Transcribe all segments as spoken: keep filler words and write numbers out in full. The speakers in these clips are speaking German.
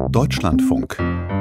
Deutschlandfunk.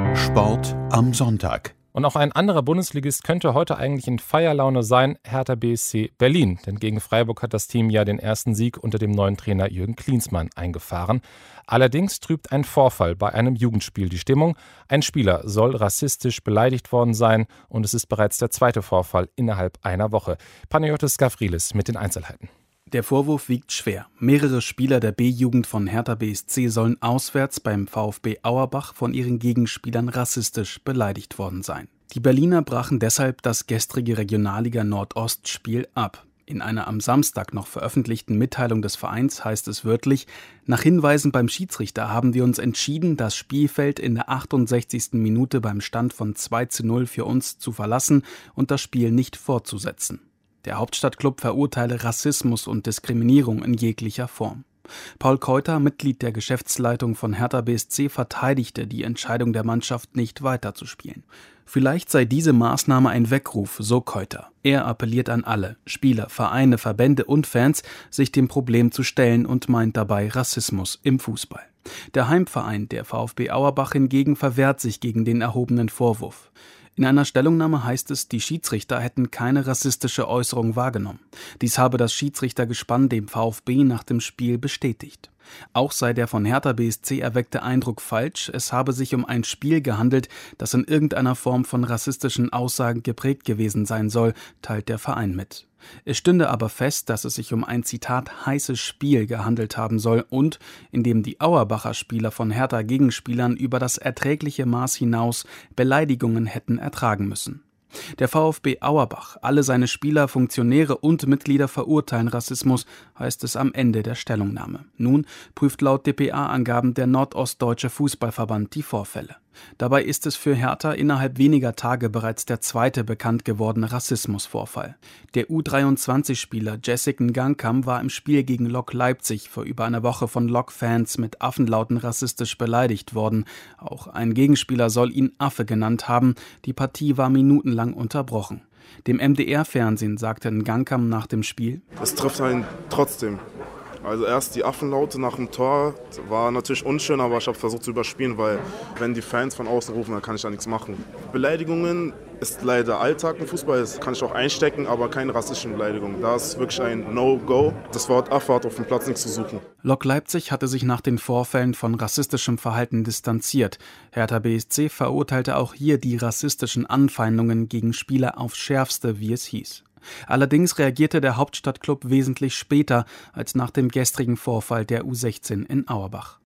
Sport am Sonntag. Und auch ein anderer Bundesligist könnte heute eigentlich in Feierlaune sein, Hertha B S C Berlin. Denn gegen Freiburg hat das Team ja den ersten Sieg unter dem neuen Trainer Jürgen Klinsmann eingefahren. Allerdings trübt ein Vorfall bei einem Jugendspiel die Stimmung. Ein Spieler soll rassistisch beleidigt worden sein und es ist bereits der zweite Vorfall innerhalb einer Woche. Panayotis Gavrilis mit den Einzelheiten. Der Vorwurf wiegt schwer. Mehrere Spieler der B-Jugend von Hertha B S C sollen auswärts beim VfB Auerbach von ihren Gegenspielern rassistisch beleidigt worden sein. Die Berliner brachen deshalb das gestrige Regionalliga Nordost-Spiel ab. In einer am Samstag noch veröffentlichten Mitteilung des Vereins heißt es wörtlich: Nach Hinweisen beim Schiedsrichter haben wir uns entschieden, das Spielfeld in der achtundsechzigsten Minute beim Stand von zwei zu null für uns zu verlassen und das Spiel nicht fortzusetzen. Der Hauptstadtklub verurteile Rassismus und Diskriminierung in jeglicher Form. Paul Keuter, Mitglied der Geschäftsleitung von Hertha B S C, verteidigte die Entscheidung der Mannschaft, nicht weiterzuspielen. Vielleicht sei diese Maßnahme ein Weckruf, so Keuter. Er appelliert an alle, Spieler, Vereine, Verbände und Fans, sich dem Problem zu stellen und meint dabei Rassismus im Fußball. Der Heimverein, der VfB Auerbach, hingegen verwehrt sich gegen den erhobenen Vorwurf. In einer Stellungnahme heißt es, die Schiedsrichter hätten keine rassistische Äußerung wahrgenommen. Dies habe das Schiedsrichtergespann dem VfB nach dem Spiel bestätigt. Auch sei der von Hertha B S C erweckte Eindruck falsch, es habe sich um ein Spiel gehandelt, das in irgendeiner Form von rassistischen Aussagen geprägt gewesen sein soll, teilt der Verein mit. Es stünde aber fest, dass es sich um ein, Zitat, heißes Spiel gehandelt haben soll und in dem die Auerbacher Spieler von Hertha Gegenspielern über das erträgliche Maß hinaus Beleidigungen hätten ertragen müssen. Der VfB Auerbach, alle seine Spieler, Funktionäre und Mitglieder verurteilen Rassismus, heißt es am Ende der Stellungnahme. Nun prüft laut D P A-Angaben der Nordostdeutsche Fußballverband die Vorfälle. Dabei ist es für Hertha innerhalb weniger Tage bereits der zweite bekannt gewordene Rassismusvorfall. Der U dreiundzwanzig-Spieler Jessica Ngankam war im Spiel gegen Lok Leipzig vor über einer Woche von Lok-Fans mit Affenlauten rassistisch beleidigt worden. Auch ein Gegenspieler soll ihn Affe genannt haben. Die Partie war minutenlang unterbrochen. Dem M D R-Fernsehen sagte Ngankam nach dem Spiel: Es trifft einen trotzdem. Also erst die Affenlaute nach dem Tor war natürlich unschön, aber ich habe versucht zu überspielen, weil wenn die Fans von außen rufen, dann kann ich da nichts machen. Beleidigungen ist leider Alltag im Fußball, das kann ich auch einstecken, aber keine rassistischen Beleidigungen. Da ist wirklich ein No-Go. Das Wort Affe hat auf dem Platz nichts zu suchen. Lok Leipzig hatte sich nach den Vorfällen von rassistischem Verhalten distanziert. Hertha B S C verurteilte auch hier die rassistischen Anfeindungen gegen Spieler aufs Schärfste, wie es hieß. Allerdings reagierte der Hauptstadtklub wesentlich später als nach dem gestrigen Vorfall der U sechzehn in Auerbach.